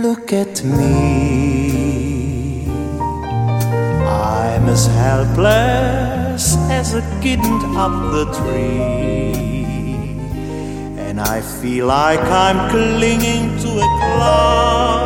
Look at me, I'm as helpless as a kitten up the tree, and I feel like I'm clinging to a cloud.